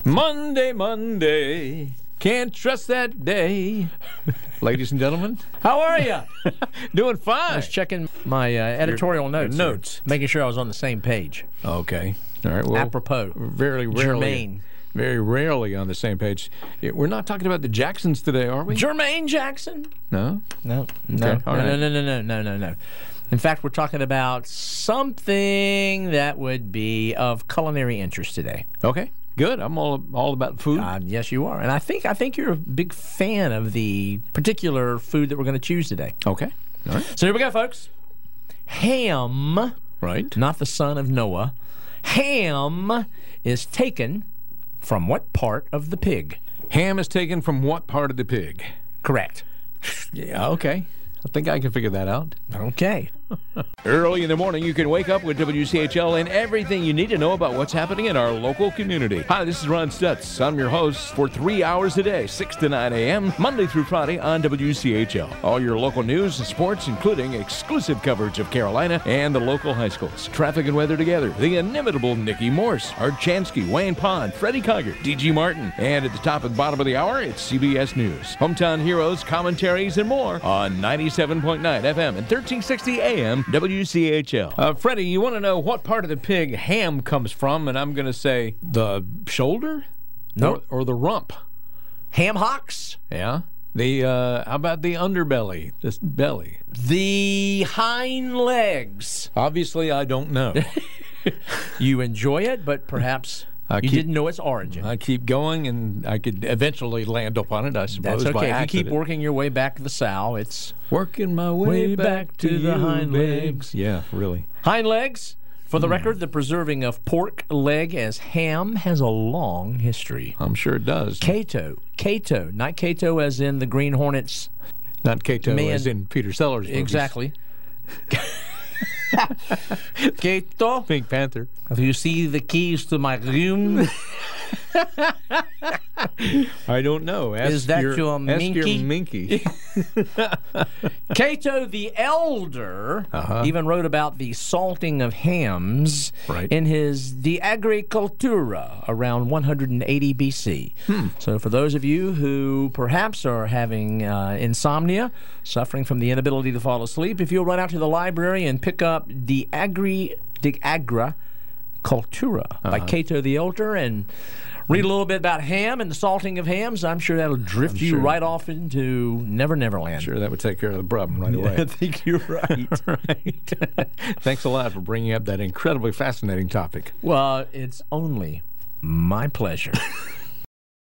Monday, Monday. Can't trust that day. Ladies and gentlemen, how are you? Doing fine. I was checking my editorial notes. Making sure I was on the same page. Okay. All right. Well, apropos. Very rarely. Very rarely on the same page. We're not talking about the Jacksons today, are we? Jermaine Jackson? No. No. Okay. All right. No. In fact, we're talking about something that would be of culinary interest today. Okay. Good. I'm all about food. Yes, you are. And I think you're a big fan of the particular food that we're going to choose today. Okay. All right. So here we go, folks. Ham. Right. Not the son of Noah. Ham is taken from what part of the pig? Ham is taken from what part of the pig? Correct. Yeah, okay. I think I can figure that out. Okay. Early in the morning, you can wake up with WCHL and everything you need to know about what's happening in our local community. Hi, this is Ron Stutz. I'm your host for 3 hours a day, 6 to 9 a.m., Monday through Friday on WCHL. All your local news and sports, including exclusive coverage of Carolina and the local high schools. Traffic and weather together. The inimitable Nikki Morse, Art Chansky, Wayne Pond, Freddie Coggart, DG Martin. And at the top and bottom of the hour, it's CBS News. Hometown heroes, commentaries, and more on 97.9 FM and 1360 AM WCHL. Freddie, you want to know what part of the pig ham comes from? And I'm going to say the shoulder? No. Or the rump? Ham hocks? Yeah. How about the underbelly? This belly? The hind legs. Obviously, I don't know. You enjoy it, but perhaps you didn't know its origin. I keep going, and I could eventually land upon it, I suppose. That's okay. By If you keep working your way back to the sow, it's working my way back to the hind legs. Yeah, really. Hind legs. For the record, the preserving of pork leg as ham has a long history. I'm sure it does. Cato, not Cato as in the Green Hornets. Not Cato as in Peter Sellers movies. Exactly. Cato, Pink Panther. do you see the keys to my room? I don't know. Is that your minky? Ask your minky. Cato the Elder even wrote about the salting of hams in his De Agricultura around 180 BC. So for those of you who perhaps are having insomnia, suffering from the inability to fall asleep, if you'll run out to the library and pick up De Agricultura by Cato the Elder and read a little bit about ham and the salting of hams, I'm sure that'll drift you right off into Never Neverland. Sure, that would take care of the problem right away. I think you're right. Right. Thanks a lot for bringing up that incredibly fascinating topic. Well, it's only my pleasure.